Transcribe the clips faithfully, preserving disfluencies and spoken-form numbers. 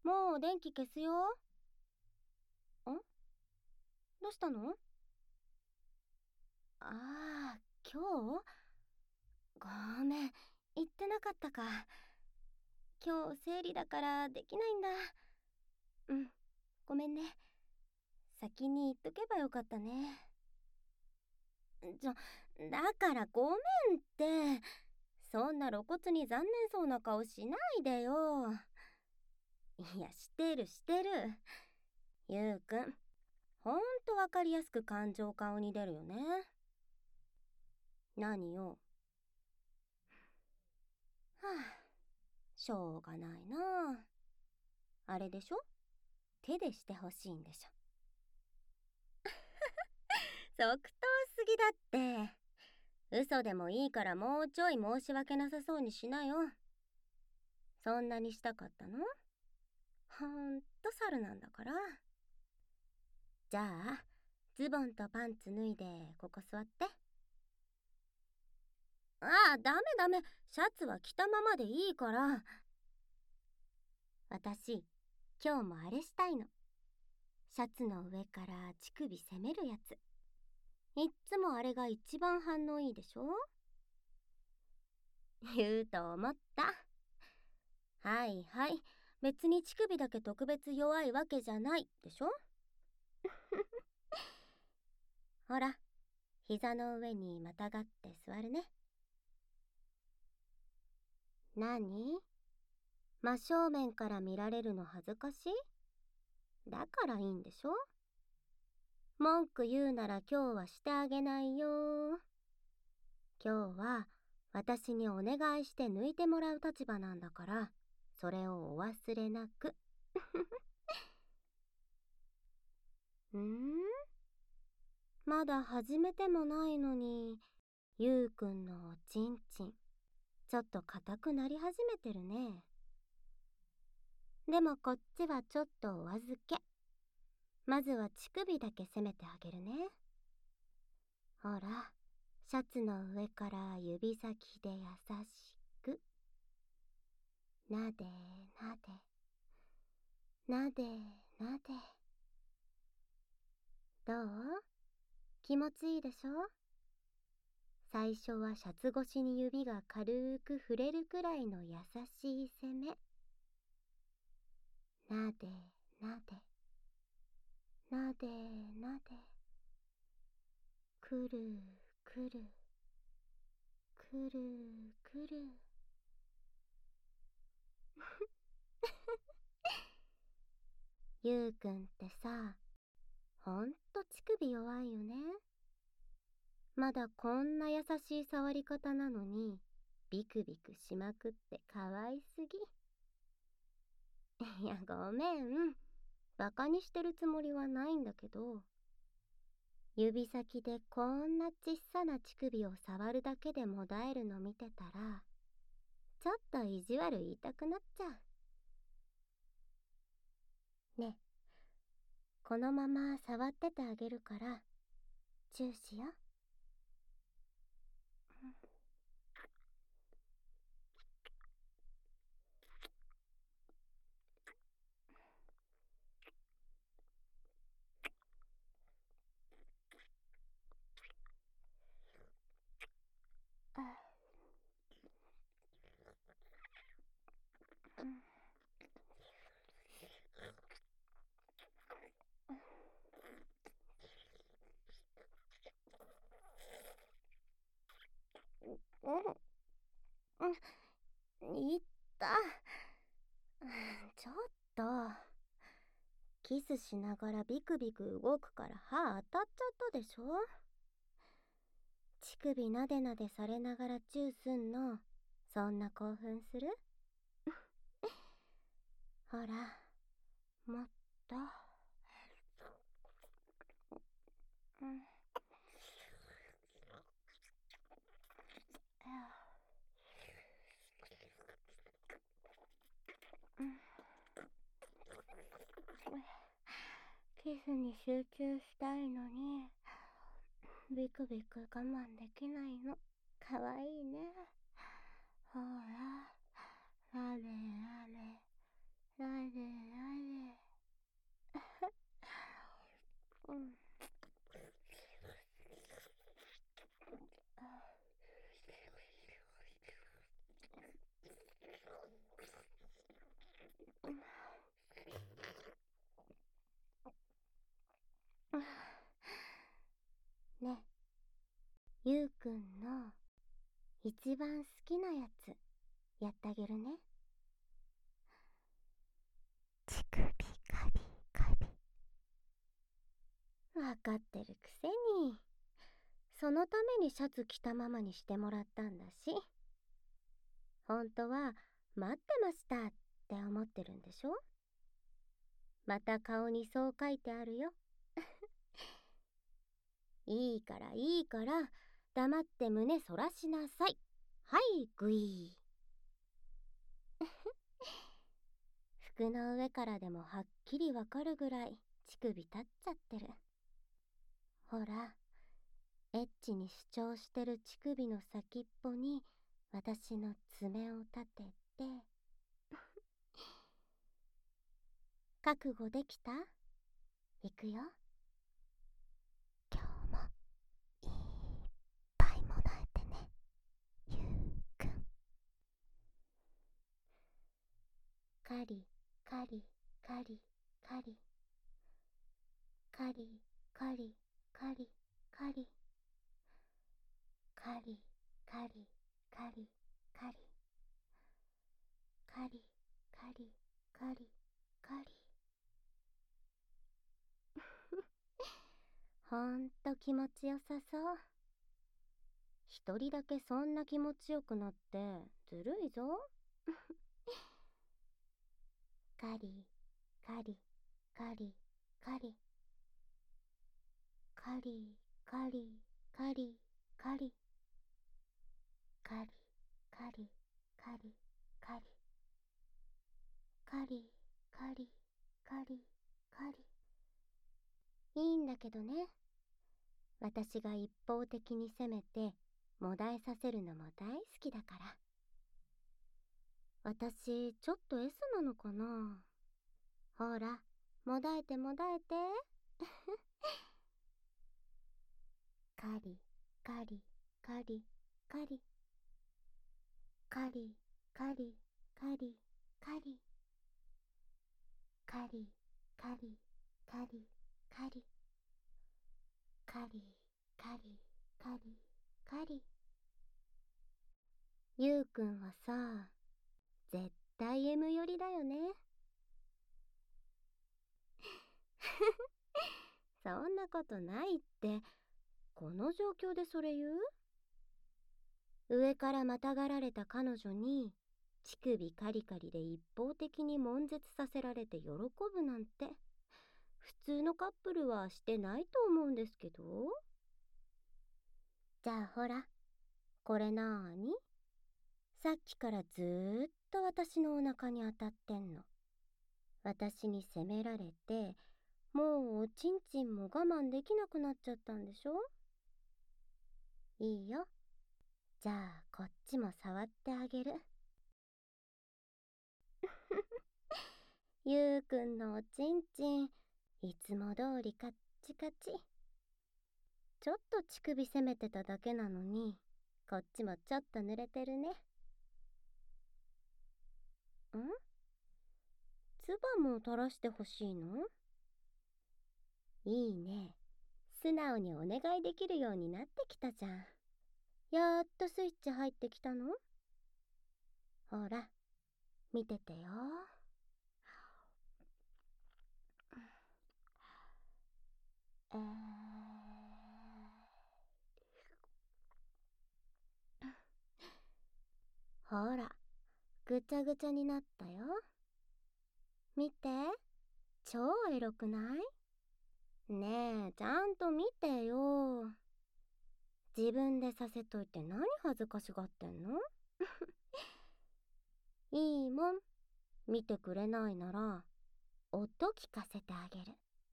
もう電気消すよ。ん？どうしたの？ああ、今日？ごめん、言ってなかったか。今日生理だからできないんだ。うん、ごめんね。先に言っとけばよかったね。ちょ、だからごめんって。そんな露骨に残念そうな顔しないでよ。いや、してるしてる。ゆうくん、ほんとわかりやすく感情顔に出るよね。何よ。はあ、しょうがないな。あれでしょ？手でしてほしいんでしょ。即答すぎだって。嘘でもいいからもうちょい申し訳なさそうにしなよ。そんなにしたかったの？ほんと猿なんだから。じゃあ、ズボンとパンツ脱いでここ座って。ああ、ダメダメ。シャツは着たままでいいから。私、今日もあれしたいの。シャツの上から乳首攻めるやつ。いっつもあれが一番反応いいでしょ？言うと思った。はいはい。別に乳首だけ特別弱いわけじゃないでしょ？ほら、膝の上にまたがって座るね。何？真正面から見られるの恥ずかしい？だからいいんでしょ？文句言うなら今日はしてあげないよ。今日は私にお願いして抜いてもらう立場なんだから、それをお忘れなく。んー？まだ始めてもないのに、ゆうくんのおちんちん、ちょっと硬くなり始めてるね。でもこっちはちょっとお預け。まずは乳首だけ攻めてあげるね。ほら、シャツの上から指先で優しく。なでなで。なでなで。どう？気持ちいいでしょ？最初はシャツ越しに指が軽く触れるくらいの優しい攻め。なでなで。なでなで。くるくる。くるくる。ゆうくんってさ、ほんと乳首弱いよね。まだこんな優しい触り方なのに、ビクビクしまくってかわいすぎ。いや、ごめん。バカにしてるつもりはないんだけど、指先でこんなちっさな乳首を触るだけでもだえるの見てたら、ちょっと意地悪言いたくなっちゃう。ね、このまま触っててあげるから、チューしよ。うん、うん、いった。ちょっと。キスしながらビクビク動くから歯当たっちゃったでしょ？乳首なでなでされながらチューすんの、そんな興奮する？ほら、もっと。うん。うん。キスに集中したいのに、ビクビク我慢できないの。かわいいね。ほら、なでなで、なでゆうくんの一番好きなやつやってあげるね。乳首カリカリ。わかってるくせに。そのためにシャツ着たままにしてもらったんだし。本当は待ってましたって思ってるんでしょ。また顔にそう書いてあるよ。いいからいいから黙って胸そらしなさい。はいグイー。服の上からでもはっきりわかるぐらい乳首立っちゃってる。ほら、エッチに主張してる乳首の先っぽに私の爪を立てて。覚悟できた？いくよ。今日もいっぱいもらえてね、ゆうくん。カリカリカリカリカリカリカリカリカリカリカリカリカリカリカリカリ。ほんと気持ちよさそう。一人だけそんな気持ちよくなってずるいぞ。カリカリカリカリカリカリカリカリカリカリカリカリカリカリカリカリ。いいんだけどね。私が一方的に攻めてもだえさせるのも大好きだから。私ちょっと S なのかな。ほら、もだえてもだえて。カリカリカリカリカリカリカリカリカリカリカリカリカリカリカリカリ。ゆうくんはさ、絶対 M 寄りだよね。そんなことないって。この状況でそれ言う？上からまたがられた彼女に乳首カリカリで一方的に悶絶させられて喜ぶなんて普通のカップルはしてないと思うんですけど。じゃあほら、これなーに？さっきからずーっと私のお腹に当たってんの。私に責められて、もうおちんちんも我慢できなくなっちゃったんでしょ？いいよ。じゃあこっちも触ってあげる。ゆうくんのおちんちん、いつも通りカッチカチ。ちょっと乳首攻めてただけなのに、こっちもちょっと濡れてるね。ん？唾も垂らしてほしいの？いいね。素直にお願いできるようになってきたじゃん。やっとスイッチ入ってきたの？ほら、見ててよ。えー、ほら、ぐちゃぐちゃになったよ。見て、超エロくない？ねえ、ちゃんと見てよ。自分でさせといて何恥ずかしがってんの？いいもん。見てくれないなら、音聞かせてあげる。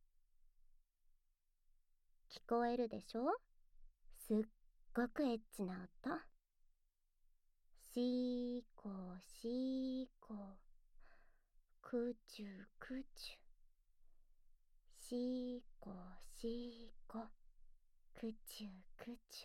聞こえるでしょ？すっごくエッチな音。しーこしーこ。くちゅくちゅ。しーこしーこ。くちゅくちゅ。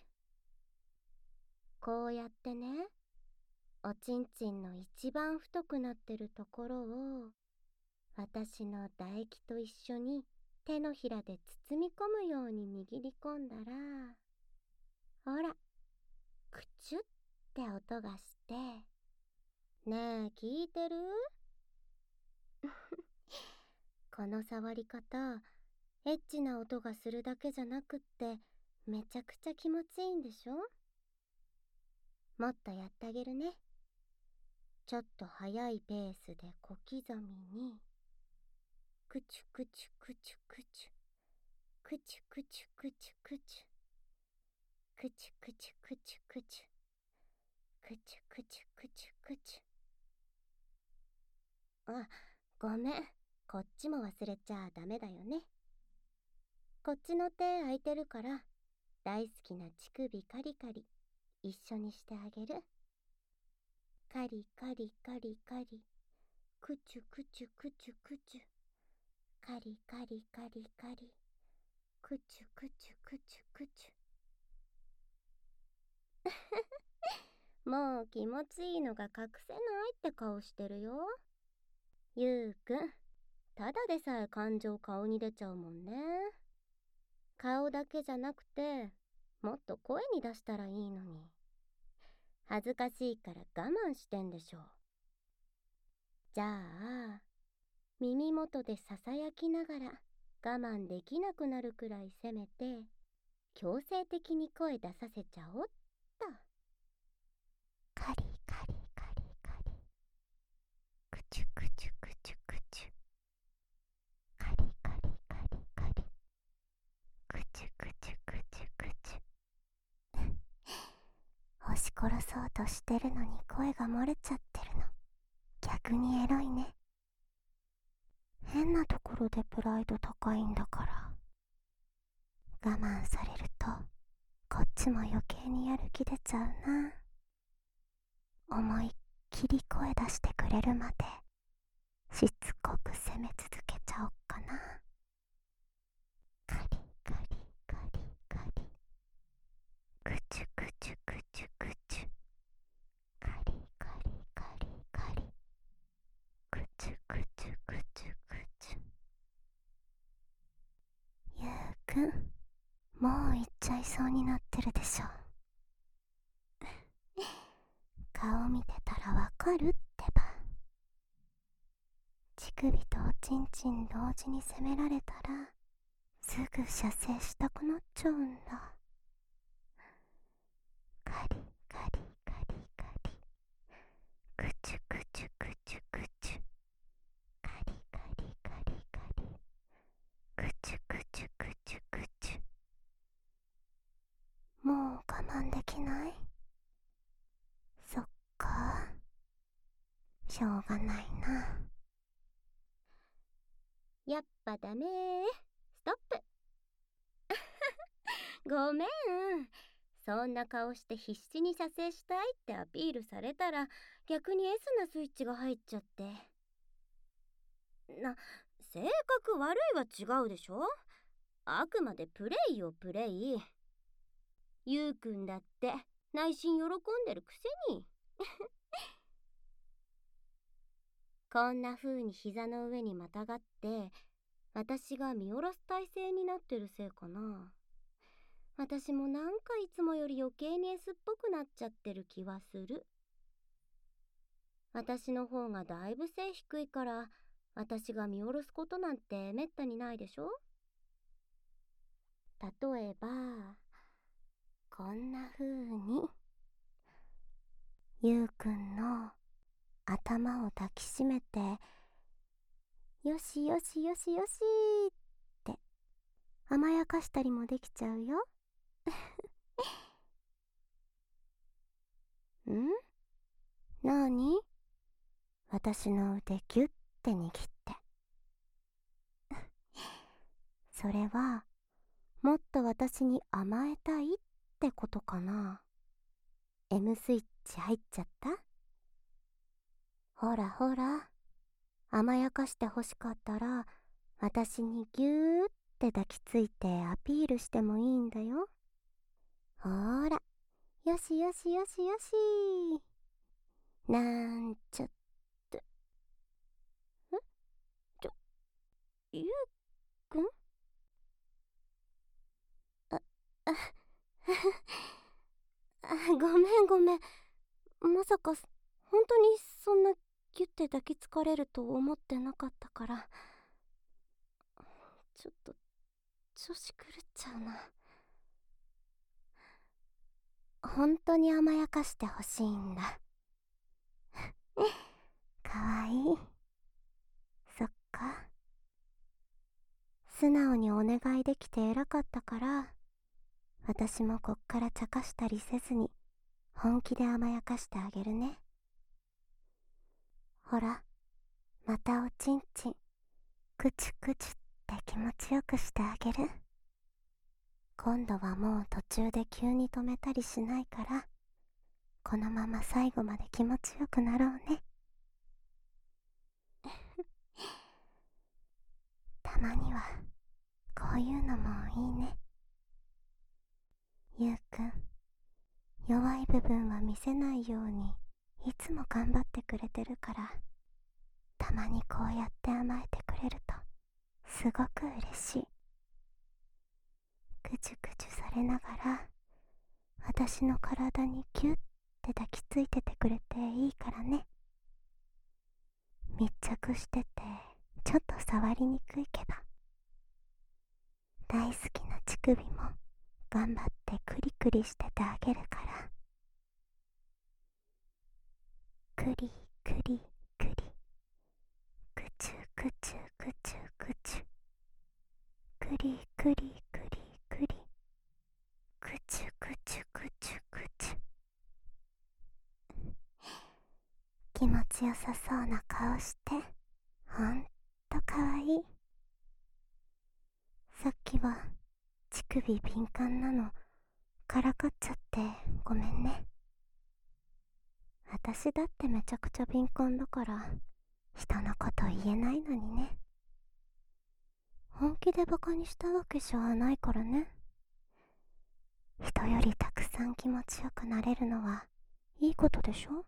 こうやってね、おちんちんの一番太くなってるところを私の唾液と一緒に手のひらで包み込むように握り込んだら、 ほら、くちゅって音がして。ねえ、聞いてる？この触り方、エッチな音がするだけじゃなくって、めちゃくちゃ気持ちいいんでしょ？もっとやってあげるね。ちょっと速いペースで小刻みに。くちゅくちゅくちゅくちゅ。くちゅくちゅくちゅくちゅ。くちゅくちゅくちゅくちゅ。くちゅくちゅくちゅくちゅ。あ、ごめん。こっちも忘れちゃダメだよね。こっちの手空いてるから、大好きな乳首カリカリ、一緒にしてあげる。カリカリカリカリ。くちゅくちゅくちゅくちゅ。カリカリカリカリ。くちゅくちゅくちゅくちゅ。もう気持ちいいのが隠せないって顔してるよ。ゆうくん、ただでさえ感情顔に出ちゃうもんね。顔だけじゃなくて、もっと声に出したらいいのに。恥ずかしいから我慢してんでしょ。じゃあ、耳元でささやきながら我慢できなくなるくらいせめて、強制的に声出させちゃおうっと。カリカリカリカリ。くちゅくちゅくちゅくちゅ。カリカリカリカリ。くちゅくちゅくちゅくちゅ。押し殺そうとしてるのに声が漏れちゃってるの。逆にエロいね。変なところでプライド高いんだから。我慢されると、こっちも余計にやる気出ちゃうな。思いっきり声出してくれるまで、しつこく責め続けちゃおっかな。カリカリカリカリ。くちゅくちゅくちゅくちゅ。カリカリカリカリ。くちゅくちゅくちゅくちゅ。ゆうくん、もう行っちゃいそうになってるでしょ。顔見てたらわかるってば。乳首とおちんちん同時に責められたら、すぐ射精したくなっちゃうんだ。カリカリカリカリ。くちゅくちゅくちゅくちゅ。カリカリカリカリ。くちゅくちゅくちゅくちゅ。もう我慢できない？そっか。しょうがないな。やっぱダメー。ストップ。ごめん。そんな顔して必死に射精したいってアピールされたら逆に S なスイッチが入っちゃって。な、性格悪いは違うでしょ。あくまでプレイよプレイ。ゆうくんだって内心喜んでるくせに。こんな風に膝の上にまたがって私が見下ろす体勢になってるせいかな。私もなんかいつもより余計に S っぽくなっちゃってる気はする。私の方がだいぶ背低いから私が見下ろすことなんてめったにないでしょ。例えばこんな風にゆうくんの頭を抱きしめてよしよしよしよしって甘やかしたりもできちゃうよ。ん？なに？私の腕ギュッて握って。それはもっと私に甘えたいってことかな。M スイッチ入っちゃった？ほらほら、甘やかしてほしかったら私にギューって抱きついてアピールしてもいいんだよ。ほーら、よしよしよしよし。なんちゃって。ん？ちょ、ゆうくん？あ、あ、 ごめんごめん。まさか本当にそんなギュッて抱きつかれると思ってなかったから、ちょっと調子狂っちゃうな。本当に甘やかしてほしいんだ。かわいい。そっか。素直にお願いできて偉かったから、私もこっから茶化したりせずに本気で甘やかしてあげるね。ほら、またおちんちんクチュクチュって気持ちよくしてあげる。今度はもう途中で急に止めたりしないから、このまま最後まで気持ちよくなろうね。たまにはこういうのもいいね。ゆうくん、弱い部分は見せないようにいつも頑張ってくれてるから、たまにこうやって甘えてくれるとすごく嬉しい。ぐちゅぐちゅされながら私の体にキュッて抱きついててくれていいからね。密着しててちょっと触りにくいけど、大好きな乳首も頑張ってクリクリしててあげるから。クリクリクリ、クチュクチュクチュクチュ、クリクリクリクリ、クチュクチュクチュクチュ。気持ちよさそうな顔してほんとかわいい。さっきは乳首敏感なのからかっちゃってごめんね。私だってめちゃくちゃ敏感だから人のこと言えないのにね。本気でバカにしたわけじゃないからね。人よりたくさん気持ちよくなれるのはいいことでしょ。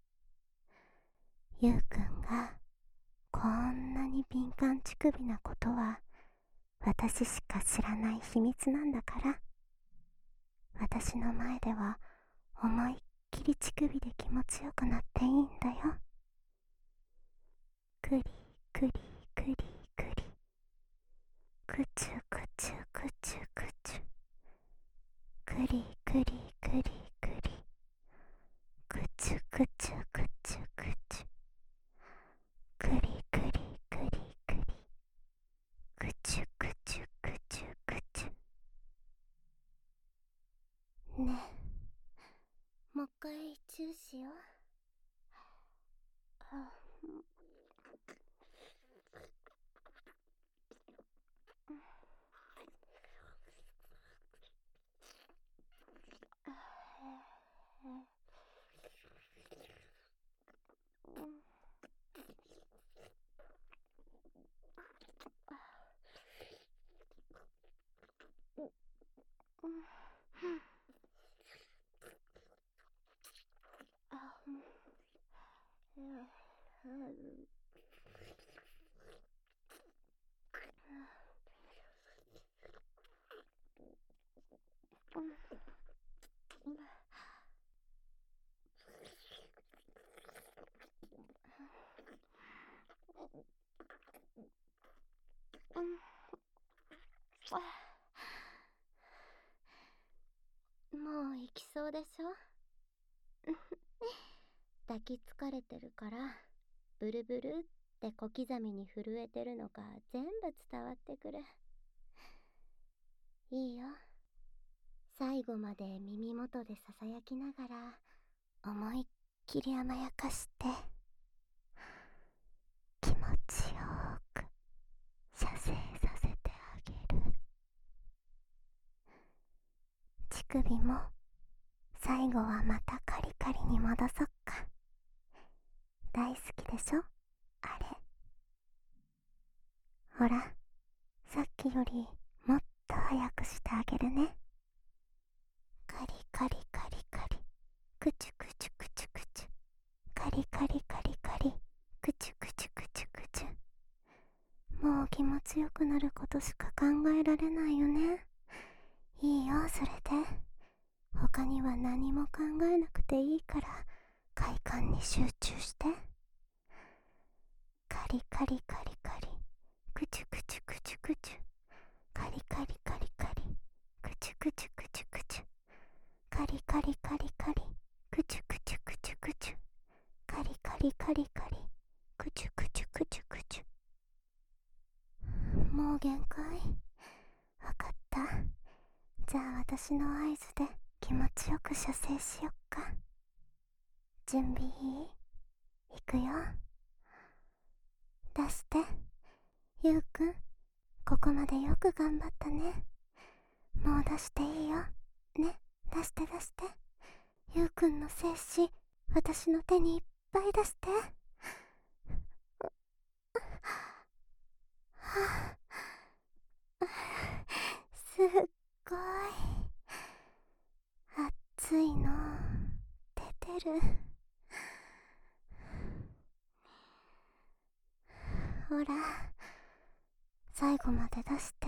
ゆうくんがこんなに敏感乳首なことは私しか知らない秘密なんだから、私の前では思いっきり乳首で気持ちよくなっていいんだよ。クリクリクリクリ、クチュクチュクチュクチュ、クリクリクリクリ、クチュクチュクチュクチュ、クリクリクリクリ、クチュクチュクチュクチュ。ねえ、もう一回チューしよう。あ、もう行きそうでしょ。抱きつかれてるからブルブルって小刻みに震えてるのが全部伝わってくる。いいよ、最後まで耳元でささやきながら思いっきり甘やかして気持ちよく射精させてあげる。乳首も最後はまたカリカリに戻そっか。大好きでしょあれ。ほら、さっきよりもっと早くしてあげるね。カリカリカリカリ、クチュクチュクチュクチュ、カリカリカリカリ、クチュクチュクチュクチュ。もう気持ちよくなることしか考えられないよね。いいよ、それで他には何も考えなくていいから快感に集中して。カリカリカリカリ、クチュクチュクチュクチュ、カリカリカリカリ、クチュクチュクチュクチュ、カリカリカリカリ、クチュクチュクチュクチュ、カリカリカリカリ、クチュクチュクチュクチュ。もう限界。わかった。じゃあ私の合図で気持ちよく射精しよっか。準備いい？いくよ。出して。ゆうくん、ここまでよく頑張ったね。もう出していいよ。ね、出して出して。ゆうくんの精子、私の手にいっぱい出して。はあ、すっごい。熱いの、出てる。ほら、最後まで出して。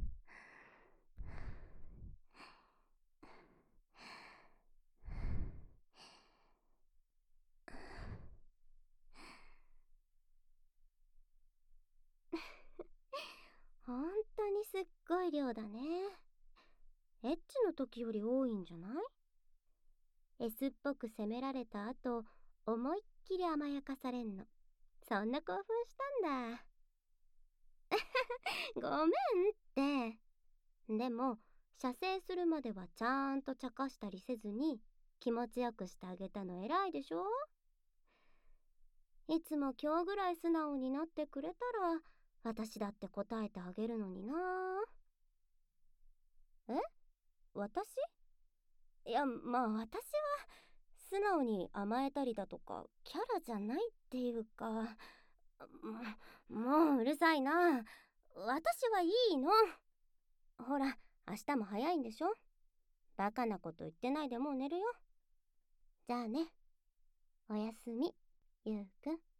ほんとにすっごい量だね。エッチの時より多いんじゃない？ S っぽく責められた後、思いっきり甘やかされんの。そんな興奮したんだ。ごめんって。でも、射精するまではちゃんと茶化したりせずに気持ちよくしてあげたの偉いでしょ？いつも今日ぐらい素直になってくれたら私だって答えてあげるのにな。え？私？いや、まあ私は素直に甘えたりだとかキャラじゃないっていうか、ももううるさいな。私はいいの。ほら、明日も早いんでしょ？バカなこと言ってないでもう寝るよ。じゃあね。おやすみ、ゆうくん。